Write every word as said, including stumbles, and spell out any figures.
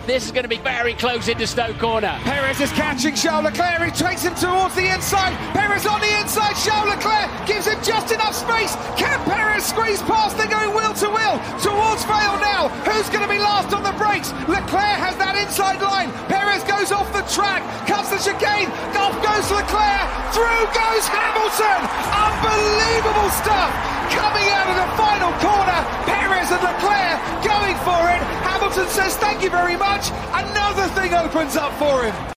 This is going to be very close into Stoke corner. Perez is catching Charles Leclerc. He takes him towards the inside. Perez on the inside. Charles Leclerc gives him just enough space. Can Perez squeeze past? They're going wheel to wheel towards Vale now. Who's going to be last on the brakes? Leclerc has that inside line. Perez goes off the track. Cuts the chicane. Off goes Leclerc. Through goes Hamilton. Unbelievable stuff coming out of the final corner. Perez and Leclerc going for it. Hamilton says thank you very much. Another thing opens up for him.